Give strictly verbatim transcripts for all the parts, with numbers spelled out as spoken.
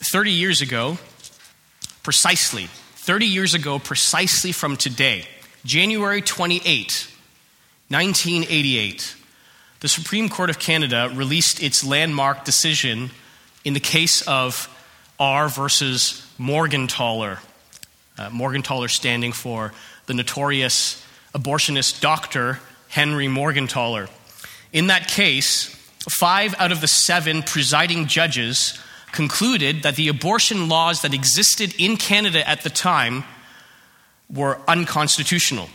thirty years ago, precisely, thirty years ago, precisely from today, January twenty-eighth, nineteen eighty-eight, the Supreme Court of Canada released its landmark decision in the case of R versus Morgentaler. Uh, Morgentaler standing for the notorious abortionist doctor Henry Morgentaler. In that case, five out of the seven presiding judges concluded that the abortion laws that existed in Canada at the time were unconstitutional.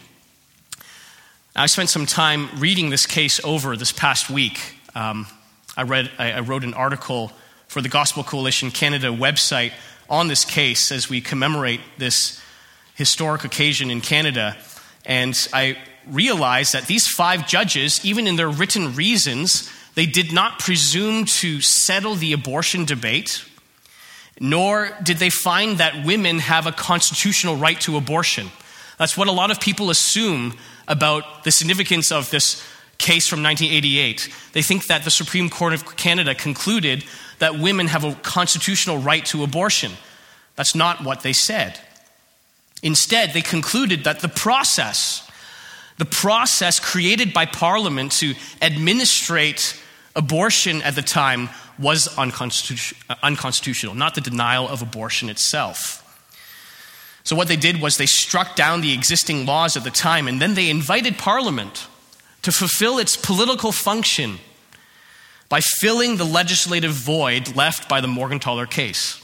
I spent some time reading this case over this past week. Um, I read, I, I wrote an article for the Gospel Coalition Canada website on this case as we commemorate this historic occasion in Canada. And I realized that these five judges, even in their written reasons, they did not presume to settle the abortion debate, nor did they find that women have a constitutional right to abortion. That's what a lot of people assume about the significance of this case from nineteen eighty-eight. They think that the Supreme Court of Canada concluded that women have a constitutional right to abortion. That's not what they said. Instead, they concluded that the process, the process created by Parliament to administrate abortion at the time was unconstitu- unconstitutional, not the denial of abortion itself. So what they did was they struck down the existing laws at the time, and then they invited Parliament to fulfill its political function by filling the legislative void left by the Morgentaler case.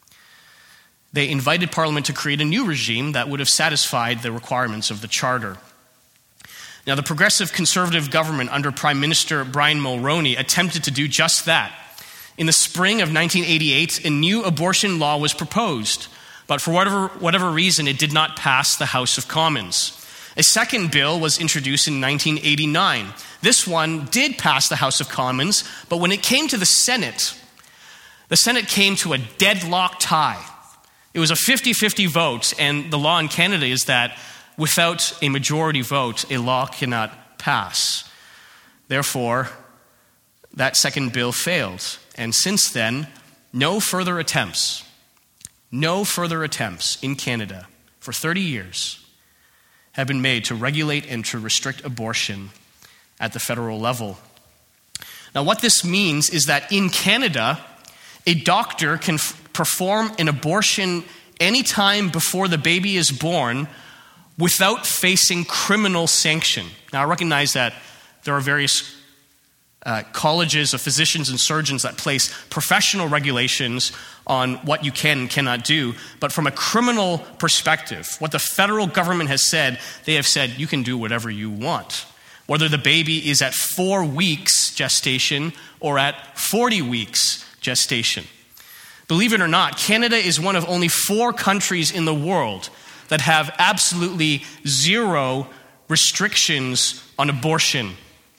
They invited Parliament to create a new regime that would have satisfied the requirements of the Charter. Now, the Progressive Conservative government under Prime Minister Brian Mulroney attempted to do just that. In the spring of nineteen eighty-eight, a new abortion law was proposed, but for whatever, whatever reason, it did not pass the House of Commons. A second bill was introduced in nineteen eighty-nine. This one did pass the House of Commons, but when it came to the Senate, the Senate came to a deadlock tie. It was a fifty-fifty vote, and the law in Canada is that without a majority vote, a law cannot pass. Therefore, that second bill failed. And since then, no further attempts, no further attempts in Canada for thirty years have been made to regulate and to restrict abortion at the federal level. Now, what this means is that in Canada, a doctor can f- perform an abortion anytime before the baby is born without facing criminal sanction. Now, I recognize that there are various uh, colleges of physicians and surgeons that place professional regulations on what you can and cannot do, but from a criminal perspective, what the federal government has said, they have said you can do whatever you want. Whether the baby is at four weeks gestation or at forty weeks gestation. Believe it or not, Canada is one of only four countries in the world that have absolutely zero restrictions on abortion.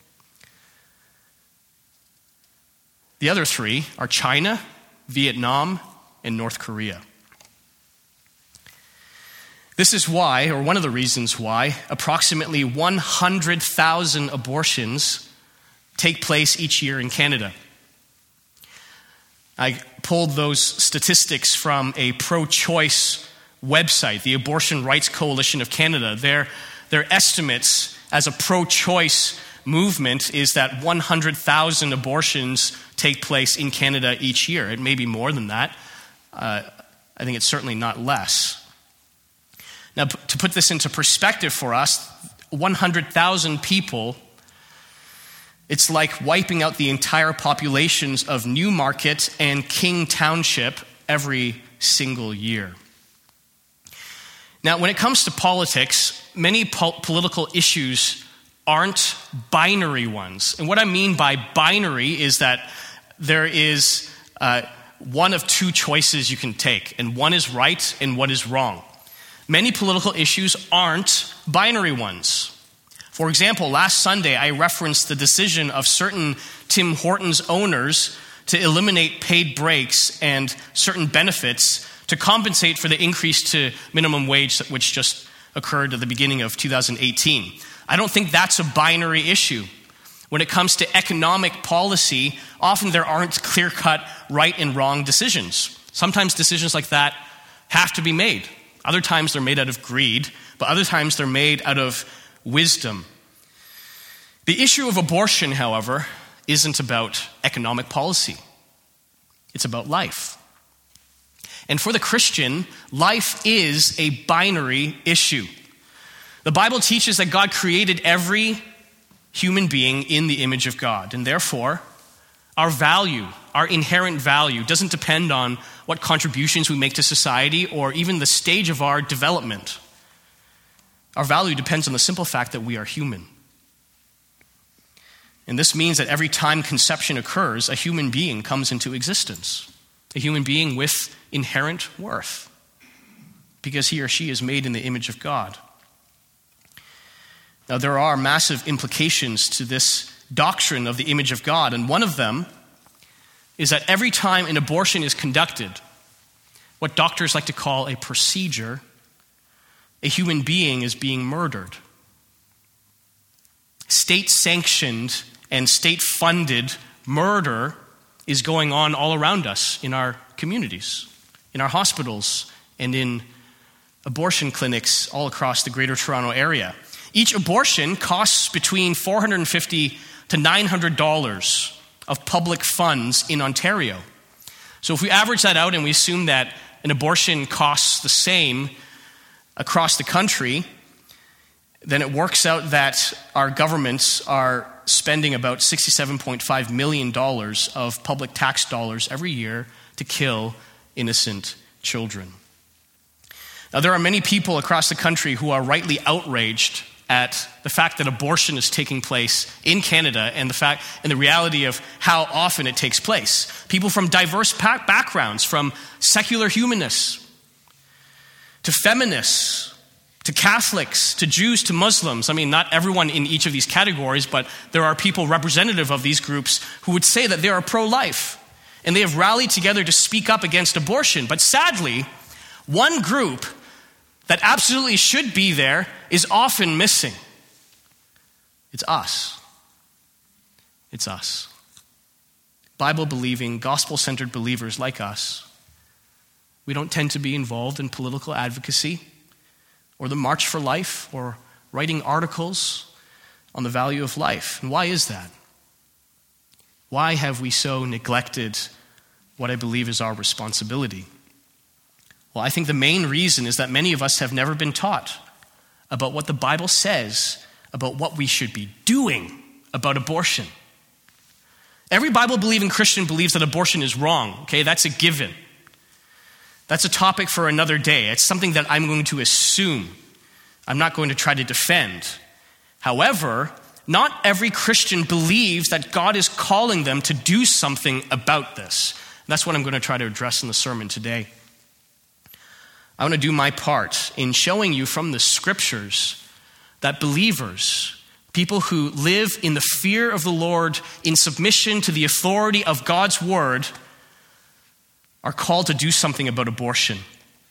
The other three are China, Vietnam, and North Korea. This is why, or one of the reasons why, approximately one hundred thousand abortions take place each year in Canada. I pulled those statistics from a pro-choice website, the Abortion Rights Coalition of Canada. Their, their estimates as a pro-choice movement is that one hundred thousand abortions take place in Canada each year. It may be more than that. Uh, I think it's certainly not less. Now, p- to put this into perspective for us, one hundred thousand people, it's like wiping out the entire populations of Newmarket and King Township every single year. Now, when it comes to politics, many po- political issues aren't binary ones. And what I mean by binary is that there is uh, one of two choices you can take, and one is right and one is wrong. Many political issues aren't binary ones. For example, last Sunday, I referenced the decision of certain Tim Hortons owners to eliminate paid breaks and certain benefits to compensate for the increase to minimum wage which just occurred at the beginning of two thousand eighteen. I don't think that's a binary issue. When it comes to economic policy, often there aren't clear-cut right and wrong decisions. Sometimes decisions like that have to be made. Other times they're made out of greed, but other times they're made out of wisdom. The issue of abortion, however, isn't about economic policy. It's about life. And for the Christian, life is a binary issue. The Bible teaches that God created every human being in the image of God, and therefore, our value, our inherent value, doesn't depend on what contributions we make to society or even the stage of our development. Our value depends on the simple fact that we are human. And this means that every time conception occurs, a human being comes into existence. A human being with inherent worth, because he or she is made in the image of God. Now, there are massive implications to this doctrine of the image of God, and one of them is that every time an abortion is conducted, what doctors like to call a procedure, a human being is being murdered. State-sanctioned and state-funded murder is going on all around us in our communities, in our hospitals, and in abortion clinics all across the Greater Toronto Area. Each abortion costs between four hundred fifty dollars to nine hundred dollars of public funds in Ontario. So if we average that out and we assume that an abortion costs the same across the country, then it works out that our governments are spending about sixty-seven point five million dollars of public tax dollars every year to kill innocent children. Now, there are many people across the country who are rightly outraged at the fact that abortion is taking place in Canada and the fact and the reality of how often it takes place. People from diverse backgrounds, from secular humanists to feminists, to Catholics, to Jews, to Muslims. I mean, not everyone in each of these categories, but there are people representative of these groups who would say that they are pro-life, and they have rallied together to speak up against abortion. But sadly, one group that absolutely should be there is often missing. It's us. It's us. Bible-believing, gospel-centered believers like us. We don't tend to be involved in political advocacy or the March for Life or writing articles on the value of life. And why is that? Why have we so neglected what I believe is our responsibility? Well, I think the main reason is that many of us have never been taught about what the Bible says about what we should be doing about abortion. Every Bible-believing Christian believes that abortion is wrong, okay? That's a given. That's a topic for another day. It's something that I'm going to assume. I'm not going to try to defend. However, not every Christian believes that God is calling them to do something about this. And that's what I'm going to try to address in the sermon today. I want to do my part in showing you from the scriptures that believers, people who live in the fear of the Lord, in submission to the authority of God's word, are called to do something about abortion.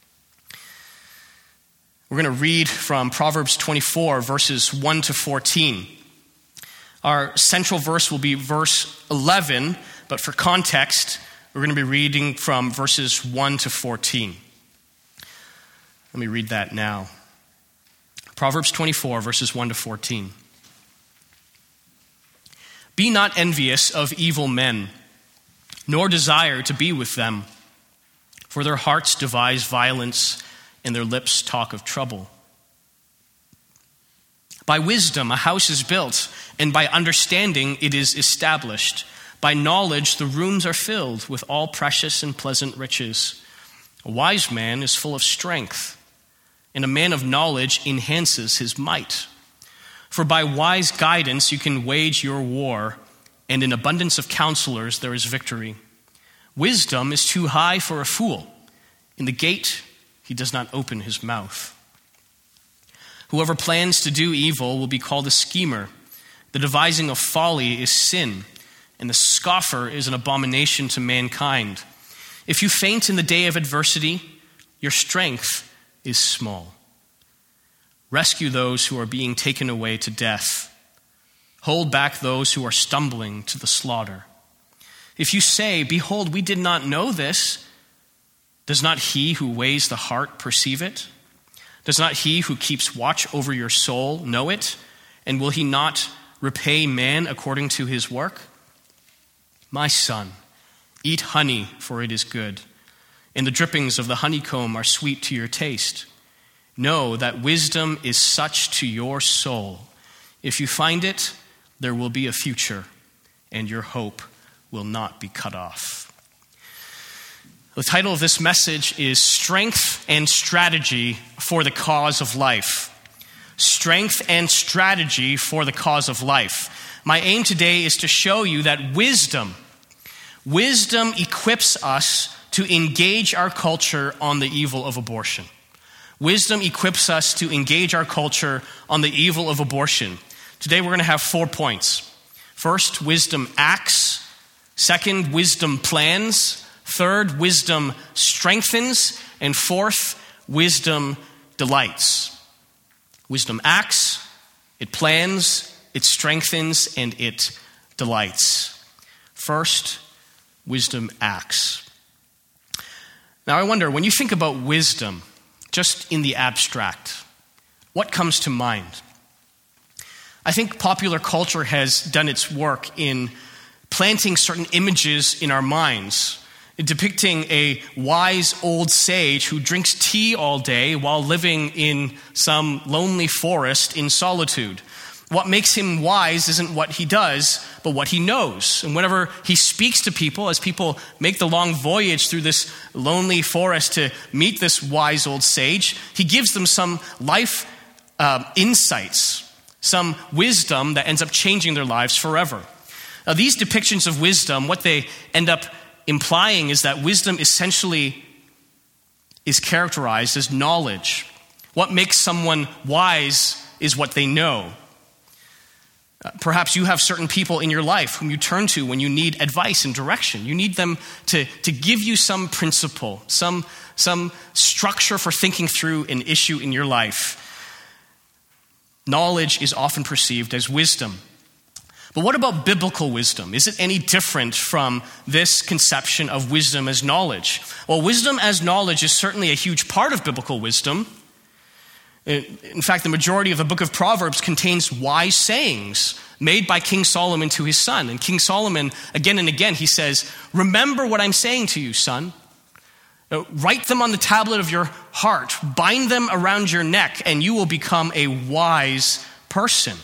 We're going to read from Proverbs twenty-four, verses one to fourteen. Our central verse will be verse eleven, but for context, we're going to be reading from verses one to fourteen. Let me read that now. Proverbs twenty-four, verses one to fourteen. Be not envious of evil men, nor desire to be with them, for their hearts devise violence, and their lips talk of trouble. By wisdom a house is built, and by understanding it is established. By knowledge the rooms are filled with all precious and pleasant riches. A wise man is full of strength, and a man of knowledge enhances his might. For by wise guidance you can wage your war, and in abundance of counselors there is victory. Wisdom is too high for a fool. In the gate he does not open his mouth. Whoever plans to do evil will be called a schemer. The devising of folly is sin, and the scoffer is an abomination to mankind. If you faint in the day of adversity, your strength is small. Rescue those who are being taken away to death. Hold back those who are stumbling to the slaughter. If you say, behold, we did not know this, Does not he who weighs the heart perceive it? Does not he who keeps watch over your soul know it? And will he not repay man according to his work? My son, eat honey, for it is good, and the drippings of the honeycomb are sweet to your taste. Know that wisdom is such to your soul. If you find it, there will be a future, and your hope will not be cut off. The title of this message is Strength and Strategy for the Cause of Life. Strength and Strategy for the Cause of Life. My aim today is to show you that wisdom, wisdom equips us to engage our culture on the evil of abortion. Wisdom equips us to engage our culture on the evil of abortion. Today we're going to have four points. First, wisdom acts. Second, wisdom plans. Third, wisdom strengthens. And fourth, wisdom delights. Wisdom acts, it plans, it strengthens, and it delights. First, wisdom acts. Now I wonder, when you think about wisdom, just in the abstract, what comes to mind? I think popular culture has done its work in planting certain images in our minds, depicting a wise old sage who drinks tea all day while living in some lonely forest in solitude. What makes him wise isn't what he does, but what he knows. And whenever he speaks to people, as people make the long voyage through this lonely forest to meet this wise old sage, he gives them some life uh, insights, some wisdom that ends up changing their lives forever. Now, these depictions of wisdom, what they end up implying is that wisdom essentially is characterized as knowledge. What makes someone wise is what they know. Uh, perhaps you have certain people in your life whom you turn to when you need advice and direction. You need them to, to give you some principle, some, some structure for thinking through an issue in your life. Knowledge is often perceived as wisdom. But what about biblical wisdom? Is it any different from this conception of wisdom as knowledge? Well, wisdom as knowledge is certainly a huge part of biblical wisdom. In fact, the majority of the book of Proverbs contains wise sayings made by King Solomon to his son. And King Solomon, again and again, he says, remember what I'm saying to you, son. Write them on the tablet of your heart. Bind them around your neck, and you will become a wise person.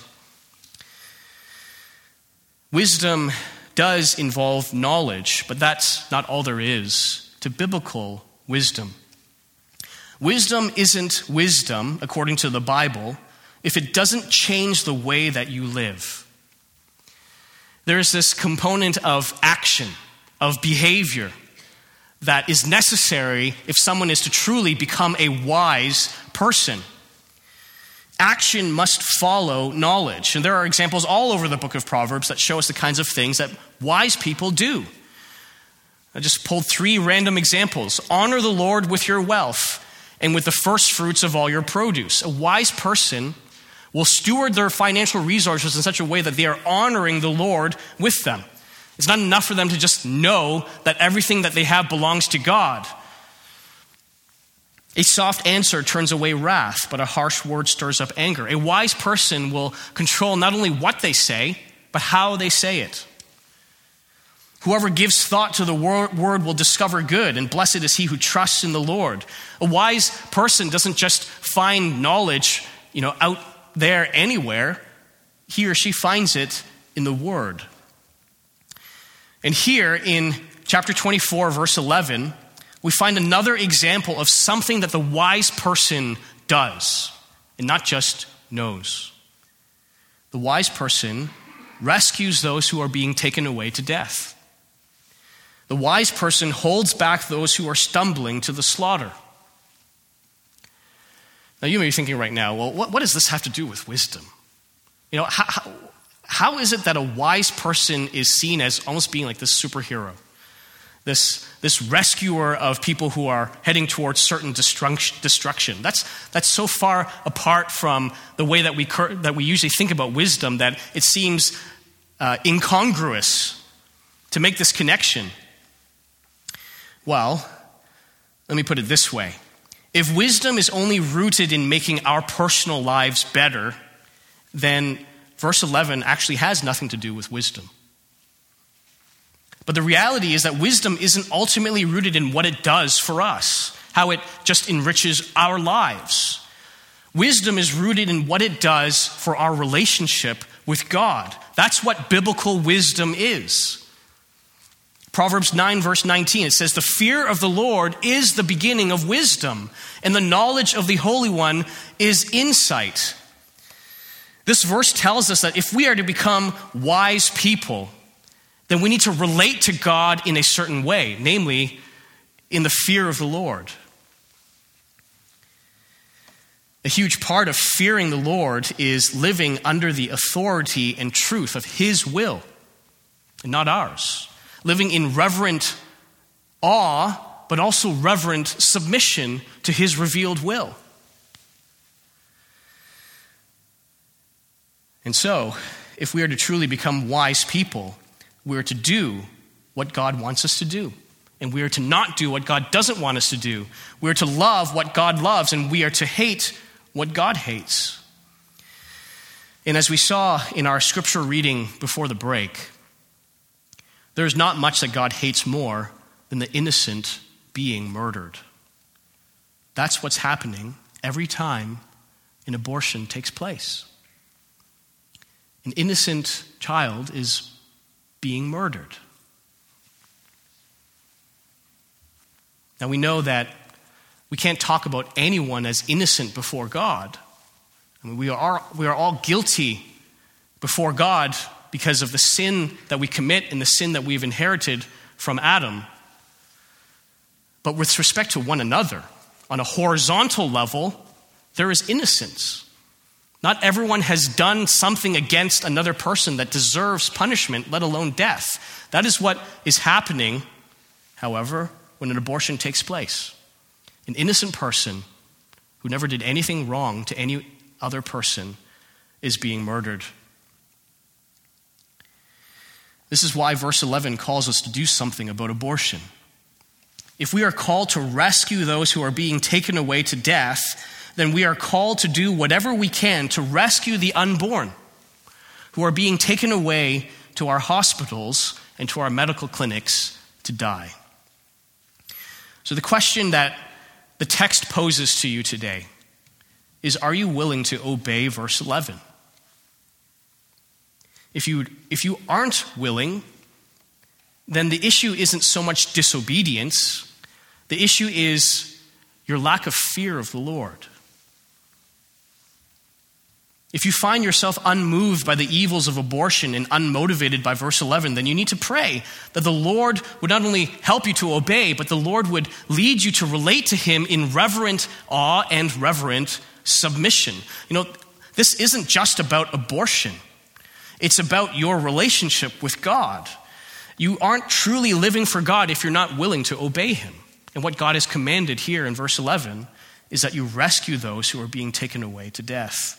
Wisdom does involve knowledge, but that's not all there is to biblical wisdom. Wisdom isn't wisdom, according to the Bible, if it doesn't change the way that you live. There's this component of action, of behavior, that is necessary if someone is to truly become a wise person. Action must follow knowledge. And there are examples all over the book of Proverbs that show us the kinds of things that wise people do. I just pulled three random examples. Honor the Lord with your wealth and with the first fruits of all your produce. A wise person will steward their financial resources in such a way that they are honoring the Lord with them. It's not enough for them to just know that everything that they have belongs to God. A soft answer turns away wrath, but a harsh word stirs up anger. A wise person will control not only what they say, but how they say it. Whoever gives thought to the word will discover good, and blessed is he who trusts in the Lord. A wise person doesn't just find knowledge, you know, out there anywhere. He or she finds it in the word. And here in chapter twenty-four, verse eleven, we find another example of something that the wise person does, and not just knows. The wise person rescues those who are being taken away to death. The wise person holds back those who are stumbling to the slaughter. Now you may be thinking right now, well, what, what does this have to do with wisdom? You know, how, how, how is it that a wise person is seen as almost being like this superhero? This, this rescuer of people who are heading towards certain destruction. That's, that's so far apart from the way that we, that we usually think about wisdom that it seems uh, incongruous to make this connection. Well, Let me put it this way. If wisdom is only rooted in making our personal lives better, then verse eleven actually has nothing to do with wisdom. But the reality is that wisdom isn't ultimately rooted in what it does for us, how it just enriches our lives. Wisdom is rooted in what it does for our relationship with God. That's what biblical wisdom is. Proverbs nine verse nineteen, it says, "The fear of the Lord is the beginning of wisdom, and the knowledge of the Holy One is insight." This verse tells us that if we are to become wise people, then we need to relate to God in a certain way, namely in the fear of the Lord. A huge part of fearing the Lord is living under the authority and truth of His will, and not ours. Living in reverent awe, but also reverent submission to His revealed will. And so, if we are to truly become wise people, we are to do what God wants us to do. And we are to not do what God doesn't want us to do. We are to love what God loves, and we are to hate what God hates. And as we saw in our scripture reading before the break, there's not much that God hates more than the innocent being murdered. That's what's happening every time an abortion takes place. An innocent child is being murdered. Now we know that we can't talk about anyone as innocent before God. I mean, we are, we are all guilty before God because of the sin that we commit and the sin that we've inherited from Adam. But with respect to one another, on a horizontal level, there is innocence. Not everyone has done something against another person that deserves punishment, let alone death. That is what is happening, however, when an abortion takes place. An innocent person who never did anything wrong to any other person is being murdered. This is why verse eleven calls us to do something about abortion. If we are called to rescue those who are being taken away to death, then we are called to do whatever we can to rescue the unborn who are being taken away to our hospitals and to our medical clinics to die. So the question that the text poses to you today is, are you willing to obey verse eleven? If you, if you aren't willing, then the issue isn't so much disobedience. The issue is your lack of fear of the Lord. If you find yourself unmoved by the evils of abortion and unmotivated by verse eleven, then you need to pray that the Lord would not only help you to obey, but the Lord would lead you to relate to Him in reverent awe and reverent submission. You know, this isn't just about abortion. It's about your relationship with God. You aren't truly living for God if you're not willing to obey Him. And what God has commanded here in verse eleven is that you rescue those who are being taken away to death.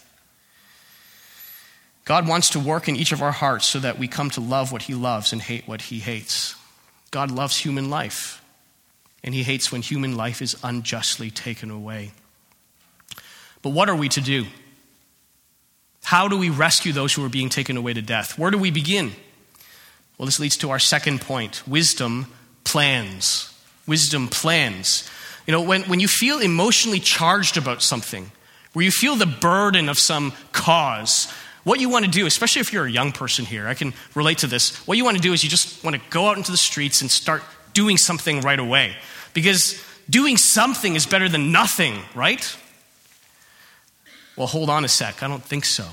God wants to work in each of our hearts so that we come to love what He loves and hate what He hates. God loves human life, and He hates when human life is unjustly taken away. But what are we to do? How do we rescue those who are being taken away to death? Where do we begin? Well, this leads to our second point. Wisdom plans. Wisdom plans. You know, when, when you feel emotionally charged about something, where you feel the burden of some cause, what you want to do, especially if you're a young person here, I can relate to this. What you want to do is you just want to go out into the streets and start doing something right away. Because doing something is better than nothing, right? Well, hold on a sec. I don't think so.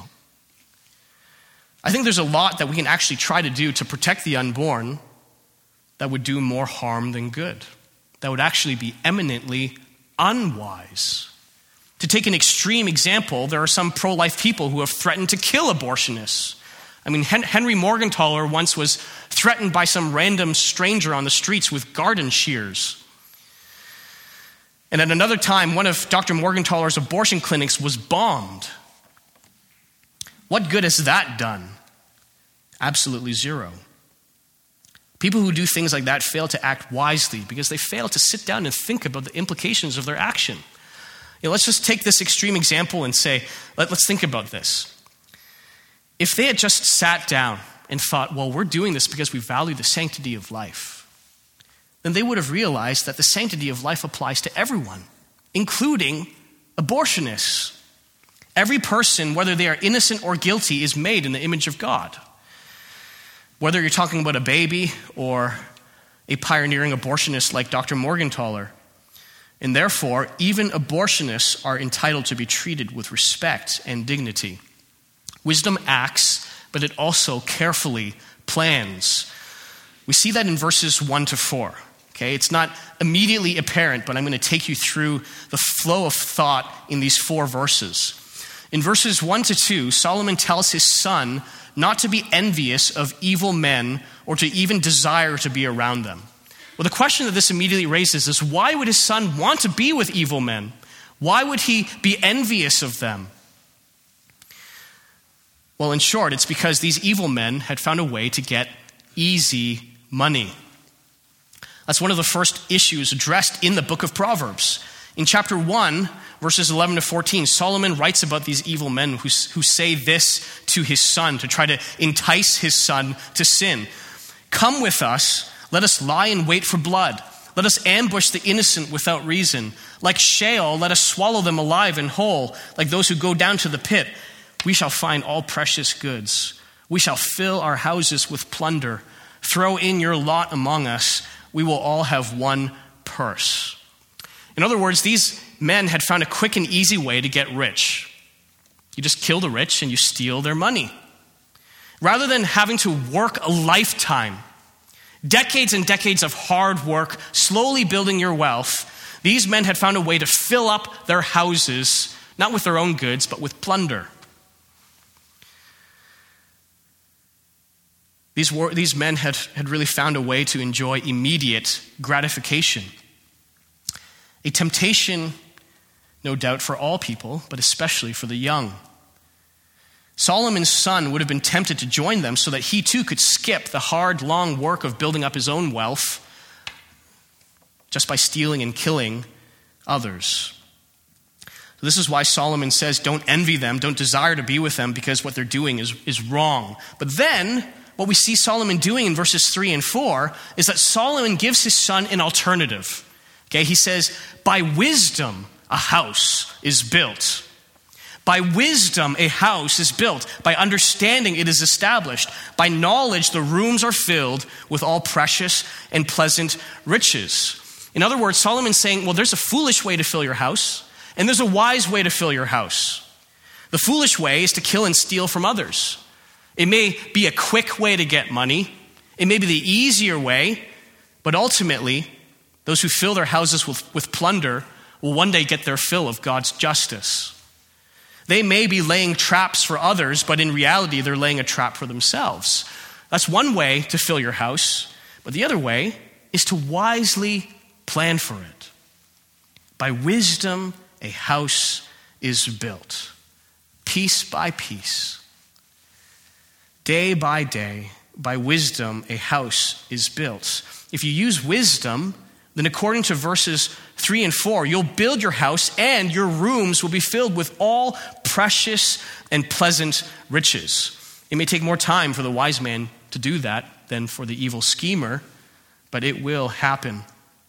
I think there's a lot that we can actually try to do to protect the unborn that would do more harm than good. That would actually be eminently unwise. To take an extreme example, there are some pro-life people who have threatened to kill abortionists. I mean, Henry Morgentaler once was threatened by some random stranger on the streets with garden shears. And at another time, one of Doctor Morgentaler's abortion clinics was bombed. What good has that done? Absolutely zero. People who do things like that fail to act wisely because they fail to sit down and think about the implications of their action. You know, let's just take this extreme example and say, let, let's think about this. If they had just sat down and thought, well, we're doing this because we value the sanctity of life, then they would have realized that the sanctity of life applies to everyone, including abortionists. Every person, whether they are innocent or guilty, is made in the image of God. Whether you're talking about a baby or a pioneering abortionist like Doctor Morgenthaler. And therefore, even abortionists are entitled to be treated with respect and dignity. Wisdom acts, but it also carefully plans. We see that in verses one to four. Okay, it's not immediately apparent, but I'm going to take you through the flow of thought in these four verses. In verses one to two, Solomon tells his son not to be envious of evil men or to even desire to be around them. Well, the question that this immediately raises is, why would his son want to be with evil men? Why would he be envious of them? Well, in short, it's because these evil men had found a way to get easy money. That's one of the first issues addressed in the book of Proverbs. In chapter one, verses eleven to fourteen, Solomon writes about these evil men who, who say this to his son to try to entice his son to sin. Come with us, let us lie in wait for blood. Let us ambush the innocent without reason. Like Sheol, let us swallow them alive and whole. Like those who go down to the pit, we shall find all precious goods. We shall fill our houses with plunder. Throw in your lot among us. We will all have one purse. In other words, these men had found a quick and easy way to get rich. You just kill the rich and you steal their money. Rather than having to work a lifetime, decades and decades of hard work, slowly building your wealth, these men had found a way to fill up their houses, not with their own goods, but with plunder. These, were, these men had, had really found a way to enjoy immediate gratification. A temptation, no doubt, for all people, but especially for the young. Solomon's son would have been tempted to join them so that he too could skip the hard, long work of building up his own wealth just by stealing and killing others. So this is why Solomon says, don't envy them, don't desire to be with them, because what they're doing is, is wrong. But then, what we see Solomon doing in verses three and four is that Solomon gives his son an alternative. Okay, he says, by wisdom, a house is built. By wisdom, a house is built. By understanding, it is established. By knowledge, the rooms are filled with all precious and pleasant riches. In other words, Solomon's saying, well, there's a foolish way to fill your house, and there's a wise way to fill your house. The foolish way is to kill and steal from others. It may be a quick way to get money. It may be the easier way, but ultimately, those who fill their houses with, with plunder will one day get their fill of God's justice. They may be laying traps for others, but in reality, they're laying a trap for themselves. That's one way to fill your house, but the other way is to wisely plan for it. By wisdom, a house is built, piece by piece. Day by day, by wisdom, a house is built. If you use wisdom, then according to verses three and four, you'll build your house and your rooms will be filled with all precious and pleasant riches. It may take more time for the wise man to do that than for the evil schemer, but it will happen.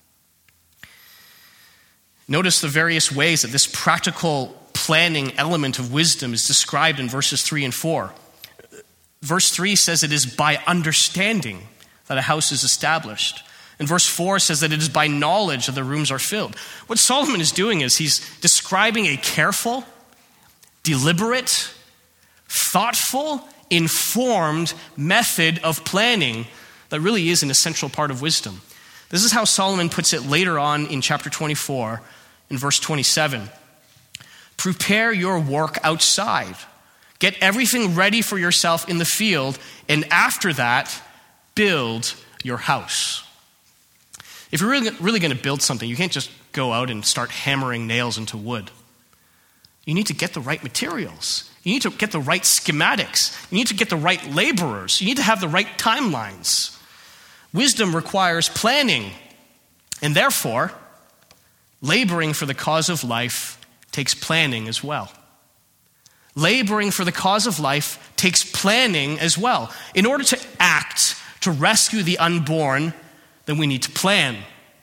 Notice the various ways that this practical planning element of wisdom is described in verses three and four. Verse three says it is by understanding that a house is established. And verse four says that it is by knowledge that the rooms are filled. What Solomon is doing is he's describing a careful, deliberate, thoughtful, informed method of planning that really is an essential part of wisdom. This is how Solomon puts it later on in chapter twenty-four, in verse twenty-seven. Prepare your work outside. Get everything ready for yourself in the field, and after that, build your house. If you're really, really going to build something, you can't just go out and start hammering nails into wood. You need to get the right materials. You need to get the right schematics. You need to get the right laborers. You need to have the right timelines. Wisdom requires planning, and therefore, laboring for the cause of life takes planning as well. Laboring for the cause of life takes planning as well. In order to act, to rescue the unborn, then we need to plan.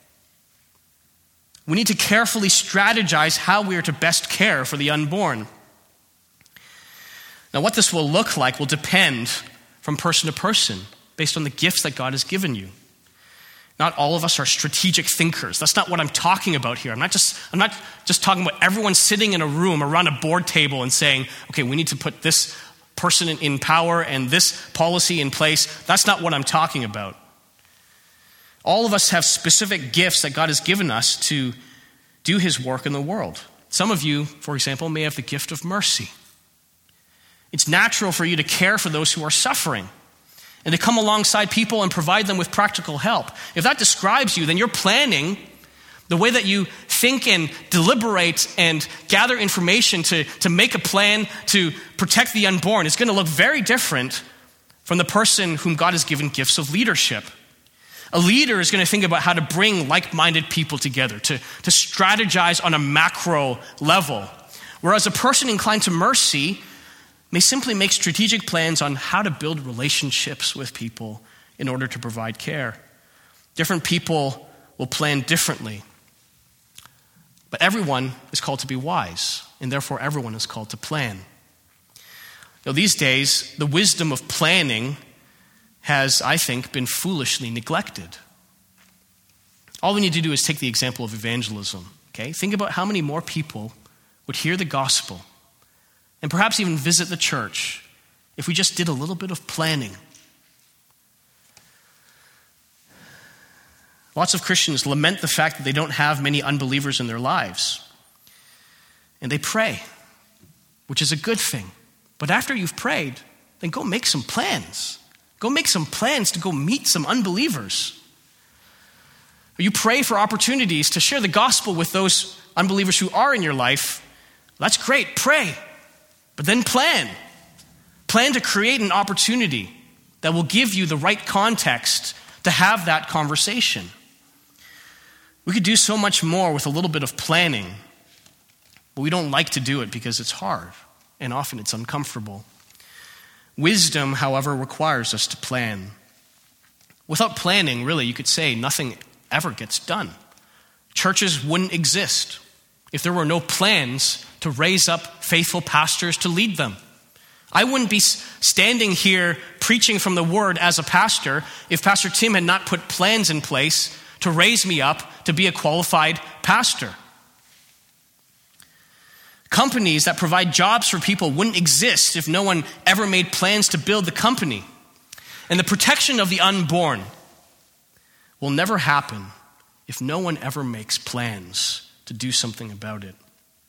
We need to carefully strategize how we are to best care for the unborn. Now, what this will look like will depend from person to person based on the gifts that God has given you. Not all of us are strategic thinkers. That's not what I'm talking about here. I'm not just I'm not just talking about everyone sitting in a room around a board table and saying, okay, we need to put this person in, in power and this policy in place. That's not what I'm talking about. All of us have specific gifts that God has given us to do his work in the world. Some of you, for example, may have the gift of mercy. It's natural for you to care for those who are suffering and to come alongside people and provide them with practical help. If that describes you, then you're planning the way that you think and deliberate and gather information to, to make a plan to protect the unborn. It's going to look very different from the person whom God has given gifts of leadership. A leader is going to think about how to bring like-minded people together, to, to strategize on a macro level. Whereas a person inclined to mercy may simply make strategic plans on how to build relationships with people in order to provide care. Different people will plan differently. But everyone is called to be wise, and therefore everyone is called to plan. Now, these days, the wisdom of planning has, I think, been foolishly neglected. All we need to do is take the example of evangelism. Okay? Think about how many more people would hear the gospel and perhaps even visit the church if we just did a little bit of planning. Lots of Christians lament the fact that they don't have many unbelievers in their lives. And they pray, which is a good thing. But after you've prayed, then go make some plans. Go make some plans to go meet some unbelievers. Or you pray for opportunities to share the gospel with those unbelievers who are in your life. That's great, pray. But then plan. Plan to create an opportunity that will give you the right context to have that conversation. We could do so much more with a little bit of planning, but we don't like to do it because it's hard, and often it's uncomfortable. Wisdom, however, requires us to plan. Without planning, really, you could say nothing ever gets done. Churches wouldn't exist if there were no plans to raise up faithful pastors to lead them. I wouldn't be standing here preaching from the word as a pastor if Pastor Tim had not put plans in place to raise me up to be a qualified pastor. Companies that provide jobs for people wouldn't exist if no one ever made plans to build the company. And the protection of the unborn will never happen if no one ever makes plans to do something about it.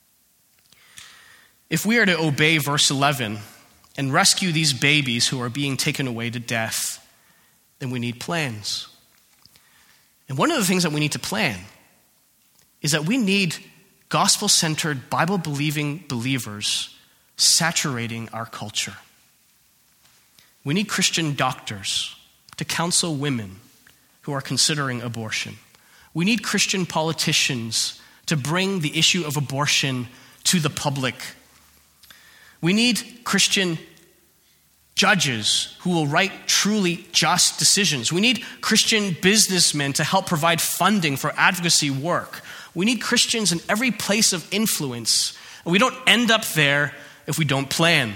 If we are to obey verse eleven and rescue these babies who are being taken away to death, then we need plans. And one of the things that we need to plan is that we need gospel-centered, Bible-believing believers saturating our culture. We need Christian doctors to counsel women who are considering abortion. We need Christian politicians to bring the issue of abortion to the public. We need Christian judges who will write truly just decisions. We need Christian businessmen to help provide funding for advocacy work. We need Christians in every place of influence. And we don't end up there if we don't plan.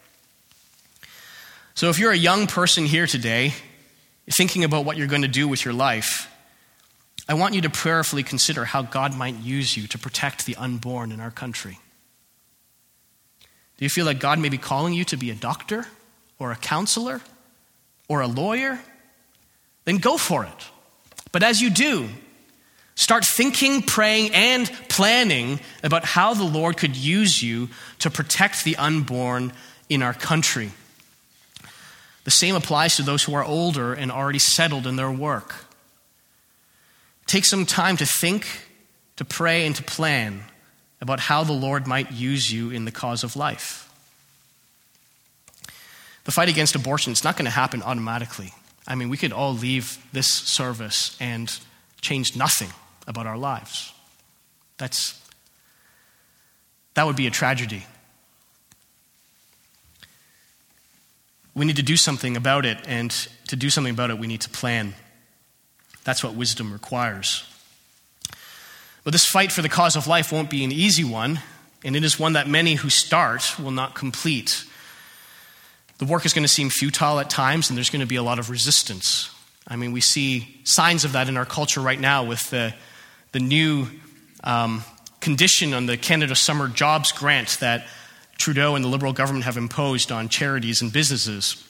So if you're a young person here today, thinking about what you're going to do with your life, I want you to prayerfully consider how God might use you to protect the unborn in our country. Do you feel like God may be calling you to be a doctor or a counselor or a lawyer? Then go for it. But as you do, start thinking, praying, and planning about how the Lord could use you to protect the unborn in our country. The same applies to those who are older and already settled in their work. Take some time to think, to pray, and to plan about how the Lord might use you in the cause of life. The fight against abortion is not going to happen automatically. I mean, we could all leave this service and change nothing about our lives. That's, that would be a tragedy. We need to do something about it, and to do something about it, we need to plan. That's what wisdom requires. But this fight for the cause of life won't be an easy one, and it is one that many who start will not complete. The work is going to seem futile at times, and there's going to be a lot of resistance. I mean, we see signs of that in our culture right now with the, the new um, condition on the Canada Summer Jobs Grant that Trudeau and the Liberal government have imposed on charities and businesses.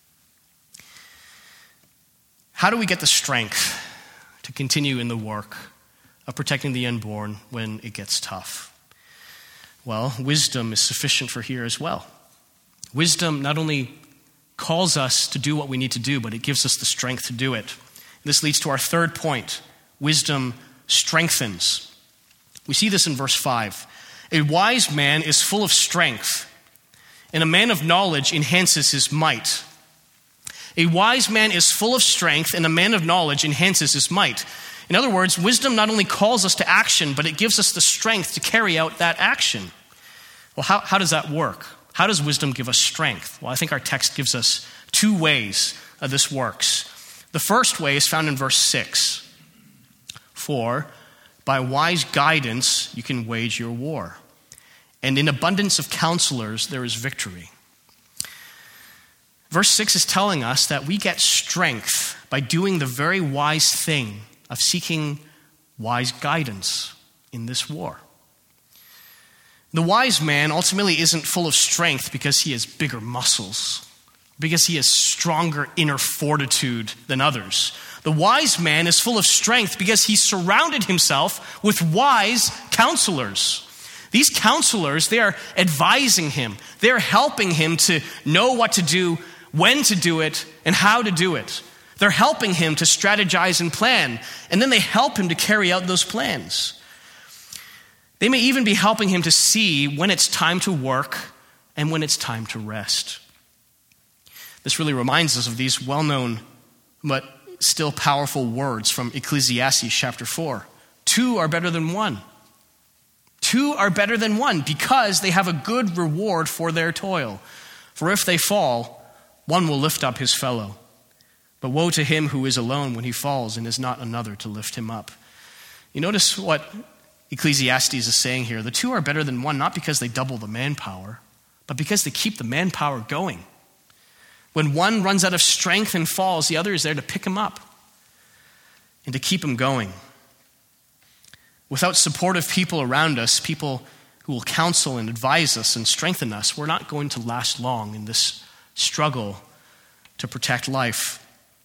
How do we get the strength to continue in the work of protecting the unborn when it gets tough? Well, wisdom is sufficient for here as well. Wisdom not only calls us to do what we need to do, but it gives us the strength to do it. This leads to our third point. Wisdom strengthens. We see this in verse five. A wise man is full of strength, and a man of knowledge enhances his might. A wise man is full of strength, and a man of knowledge enhances his might. In other words, wisdom not only calls us to action, but it gives us the strength to carry out that action. Well, how, how does that work? How does wisdom give us strength? Well, I think our text gives us two ways that this works. The first way is found in verse six. For by wise guidance you can wage your war, and in abundance of counselors there is victory. Verse six is telling us that we get strength by doing the very wise thing of seeking wise guidance in this war. The wise man ultimately isn't full of strength because he has bigger muscles, because he has stronger inner fortitude than others. The wise man is full of strength because he surrounded himself with wise counselors. These counselors, they are advising him. They're helping him to know what to do, when to do it, and how to do it. They're helping him to strategize and plan, and then they help him to carry out those plans. They may even be helping him to see when it's time to work and when it's time to rest. This really reminds us of these well-known but still powerful words from Ecclesiastes chapter four. Two are better than one. Two are better than one because they have a good reward for their toil. For if they fall, one will lift up his fellow. But woe to him who is alone when he falls and is not another to lift him up. You notice what Ecclesiastes is saying here. The two are better than one, not because they double the manpower, but because they keep the manpower going. When one runs out of strength and falls, the other is there to pick him up and to keep him going. Without supportive people around us, people who will counsel and advise us and strengthen us, we're not going to last long in this struggle to protect life.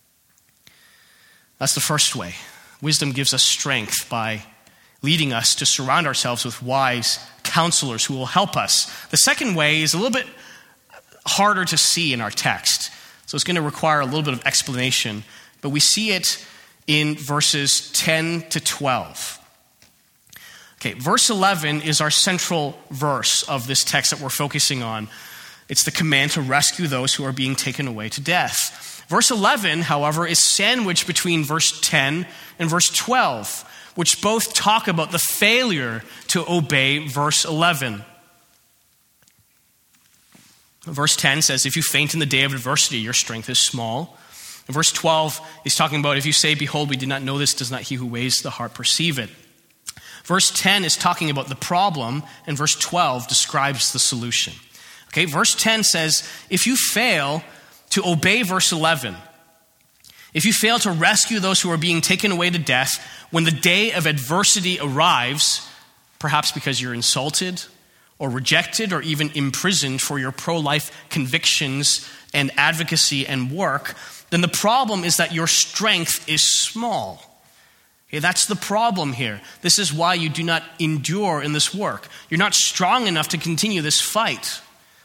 That's the first way. Wisdom gives us strength by leading us to surround ourselves with wise counselors who will help us. The second way is a little bit harder to see in our text, so it's going to require a little bit of explanation, but we see it in verses ten to twelve. Okay, verse eleven is our central verse of this text that we're focusing on. It's the command to rescue those who are being taken away to death. Verse eleven, however, is sandwiched between verse ten and verse twelve, which both talk about the failure to obey verse eleven. Verse ten says, if you faint in the day of adversity, your strength is small. And verse twelve is talking about, if you say, behold, we did not know this, does not he who weighs the heart perceive it? Verse ten is talking about the problem, and verse twelve describes the solution. Okay, verse ten says, if you fail to obey verse eleven, if you fail to rescue those who are being taken away to death, when the day of adversity arrives, perhaps because you're insulted or rejected or even imprisoned for your pro-life convictions and advocacy and work, then the problem is that your strength is small. Okay, that's the problem here. This is why you do not endure in this work. You're not strong enough to continue this fight.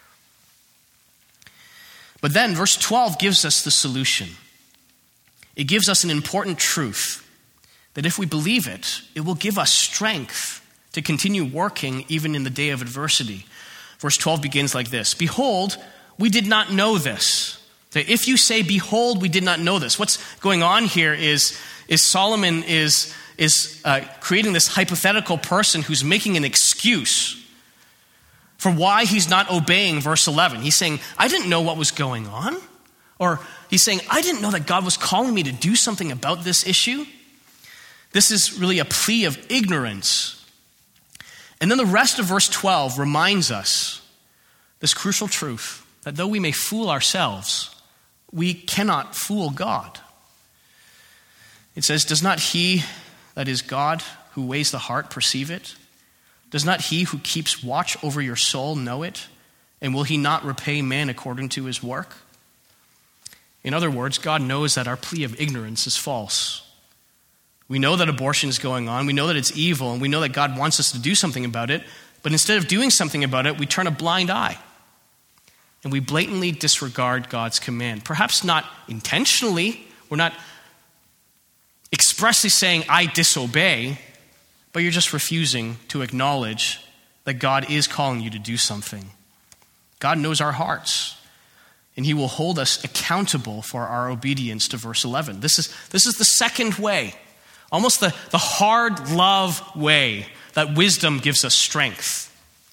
But then verse twelve gives us the solution. It gives us an important truth that if we believe it, it will give us strength to continue working even in the day of adversity. Verse twelve begins like this. Behold, we did not know this. So if you say, behold, we did not know this. What's going on here is, is Solomon is, is uh, creating this hypothetical person who's making an excuse for why he's not obeying verse eleven. He's saying, I didn't know what was going on. Or he's saying, I didn't know that God was calling me to do something about this issue. This is really a plea of ignorance. And then the rest of verse twelve reminds us this crucial truth, that though we may fool ourselves, we cannot fool God. It says, does not he, that is God, who weighs the heart, perceive it? Does not he who keeps watch over your soul know it? And will he not repay man according to his work? In other words, God knows that our plea of ignorance is false. We know that abortion is going on. We know that it's evil, and we know that God wants us to do something about it. But instead of doing something about it, we turn a blind eye. And we blatantly disregard God's command. Perhaps not intentionally. We're not expressly saying, I disobey. But you're just refusing to acknowledge that God is calling you to do something. God knows our hearts. And he will hold us accountable for our obedience to verse eleven. This is, this is the second way, almost the, the hard love way that wisdom gives us strength.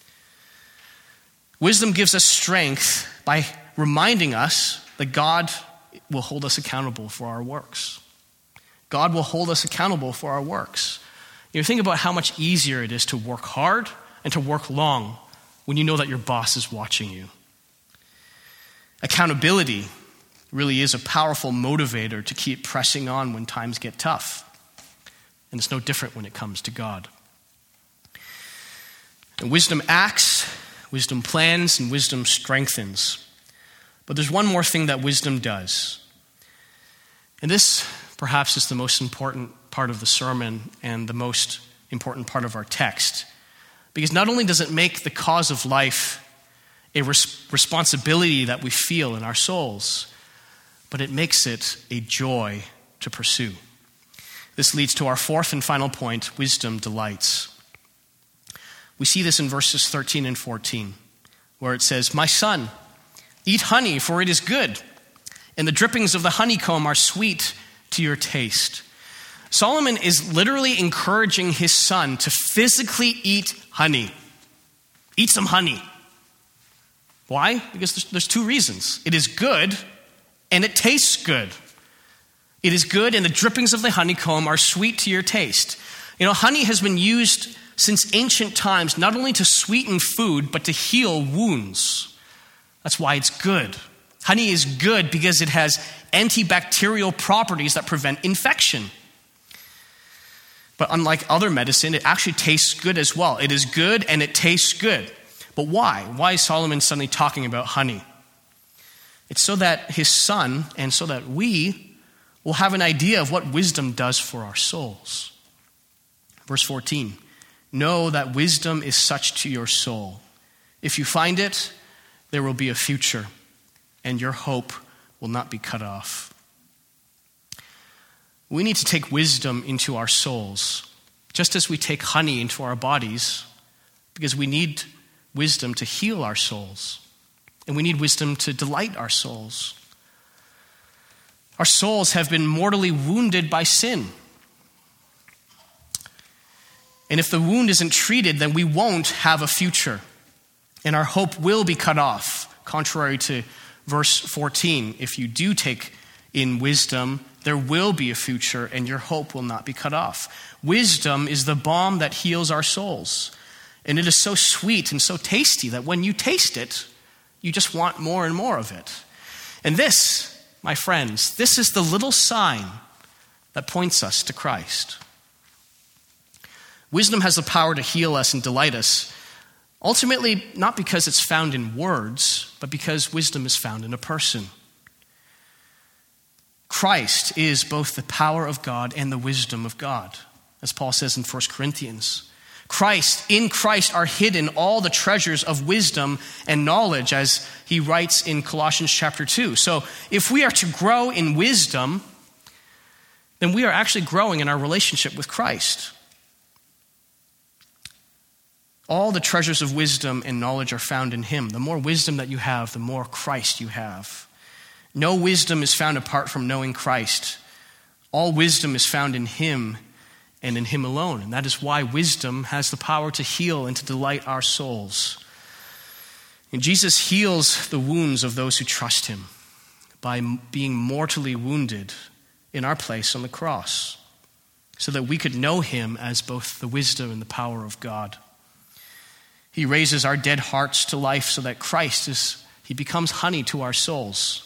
Wisdom gives us strength by reminding us that God will hold us accountable for our works. God will hold us accountable for our works. You know, think about how much easier it is to work hard and to work long when you know that your boss is watching you. Accountability really is a powerful motivator to keep pressing on when times get tough. And it's no different when it comes to God. And wisdom acts, wisdom plans, and wisdom strengthens. But there's one more thing that wisdom does. And this perhaps is the most important part of the sermon and the most important part of our text. Because not only does it make the cause of life a res- responsibility that we feel in our souls, but it makes it a joy to pursue. This leads to our fourth and final point, wisdom delights. We see this in verses thirteen and fourteen, where it says, my son, eat honey, for it is good, and the drippings of the honeycomb are sweet to your taste. Solomon is literally encouraging his son to physically eat honey. Eat some honey. Why? Because there's, there's two reasons. It is good, and it tastes good. It is good, and the drippings of the honeycomb are sweet to your taste. You know, honey has been used since ancient times not only to sweeten food, but to heal wounds. That's why it's good. Honey is good because it has antibacterial properties that prevent infection. But unlike other medicine, it actually tastes good as well. It is good and it tastes good. But why? Why is Solomon suddenly talking about honey? It's so that his son and so that we will have an idea of what wisdom does for our souls. Verse fourteen, know that wisdom is such to your soul. If you find it, there will be a future, and your hope will not be cut off. We need to take wisdom into our souls, just as we take honey into our bodies, because we need wisdom to heal our souls, and we need wisdom to delight our souls. Our souls have been mortally wounded by sin. And if the wound isn't treated, then we won't have a future, and our hope will be cut off, contrary to verse fourteen. If you do take in wisdom, there will be a future, and your hope will not be cut off. Wisdom is the balm that heals our souls. And it is so sweet and so tasty that when you taste it, you just want more and more of it. And this, my friends, this is the little sign that points us to Christ. Wisdom has the power to heal us and delight us, ultimately not because it's found in words, but because wisdom is found in a person. Christ is both the power of God and the wisdom of God, as Paul says in First Corinthians. Christ, in Christ are hidden all the treasures of wisdom and knowledge, as he writes in Colossians chapter two. So if we are to grow in wisdom, then we are actually growing in our relationship with Christ. All the treasures of wisdom and knowledge are found in him. The more wisdom that you have, the more Christ you have. No wisdom is found apart from knowing Christ. All wisdom is found in him and in him alone. And that is why wisdom has the power to heal and to delight our souls. And Jesus heals the wounds of those who trust him by being mortally wounded in our place on the cross, so that we could know him as both the wisdom and the power of God. He raises our dead hearts to life so that Christ is, he becomes honey to our souls.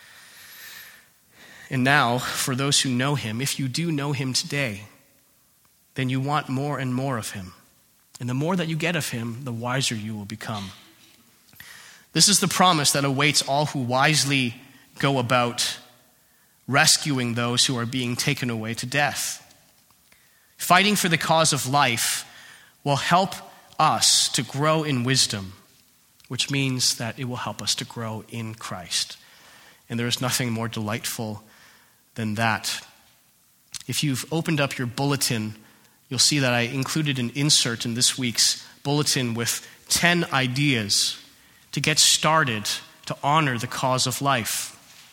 And now, for those who know him, if you do know him today, then you want more and more of him. And the more that you get of him, the wiser you will become. This is the promise that awaits all who wisely go about rescuing those who are being taken away to death. Fighting for the cause of life will help us to grow in wisdom, which means that it will help us to grow in Christ. And there is nothing more delightful than that. If you've opened up your bulletin, you'll see that I included an insert in this week's bulletin with ten ideas to get started to honor the cause of life.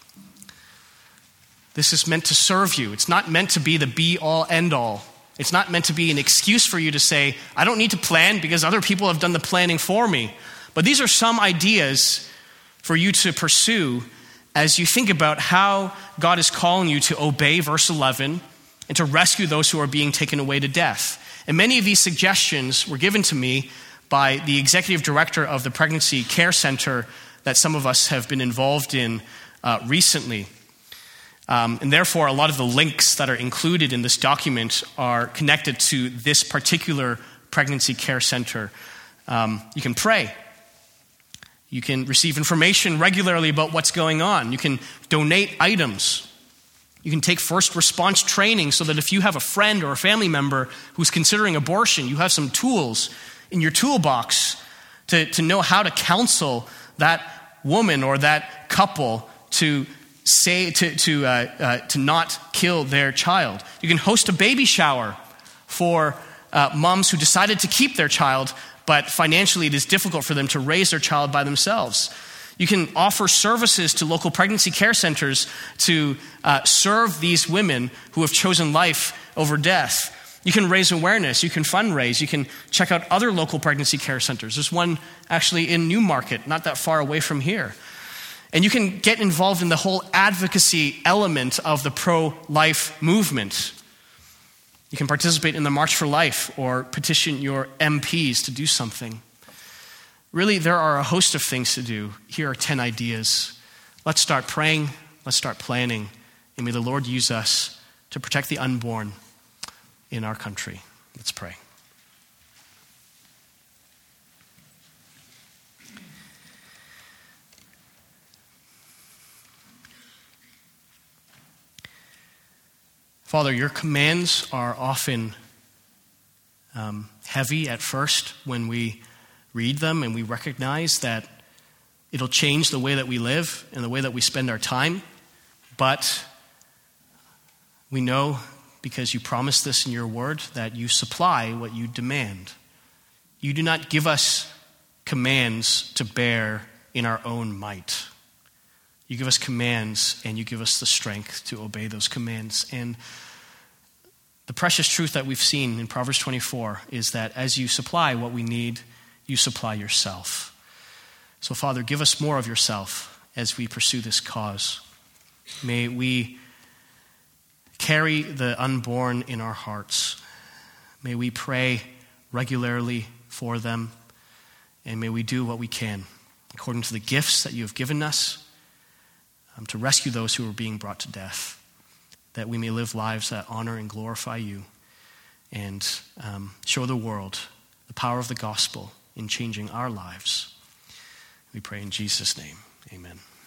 This is meant to serve you. It's not meant to be the be-all, end-all. It's not meant to be an excuse for you to say, I don't need to plan because other people have done the planning for me. But these are some ideas for you to pursue as you think about how God is calling you to obey verse eleven and to rescue those who are being taken away to death. And many of these suggestions were given to me by the executive director of the Pregnancy Care Center that some of us have been involved in uh, recently. Um, and therefore, a lot of the links that are included in this document are connected to this particular pregnancy care center. Um, you can pray. You can receive information regularly about what's going on. You can donate items. You can take first response training so that if you have a friend or a family member who's considering abortion, you have some tools in your toolbox to, to know how to counsel that woman or that couple to say to to uh, uh, to not kill their child. You can host a baby shower for uh, moms who decided to keep their child, but financially it is difficult for them to raise their child by themselves. You can offer services to local pregnancy care centers to uh, serve these women who have chosen life over death. You can raise awareness. You can fundraise. You can check out other local pregnancy care centers. There's one actually in Newmarket, not that far away from here. And you can get involved in the whole advocacy element of the pro-life movement. You can participate in the March for Life or petition your M Ps to do something. Really, there are a host of things to do. Here are ten ideas. Let's start praying. Let's start planning. And may the Lord use us to protect the unborn in our country. Let's pray. Father, your commands are often um, heavy at first when we read them and we recognize that it'll change the way that we live and the way that we spend our time. But we know, because you promised this in your word, that you supply what you demand. You do not give us commands to bear in our own might. You give us commands and you give us the strength to obey those commands. And the precious truth that we've seen in Proverbs twenty-four is that as you supply what we need, you supply yourself. So, Father, give us more of yourself as we pursue this cause. May we carry the unborn in our hearts. May we pray regularly for them. And may we do what we can according to the gifts that you have given us um, to rescue those who are being brought to death, that we may live lives that honor and glorify you and um, show the world the power of the gospel in changing our lives. We pray in Jesus' name. Amen.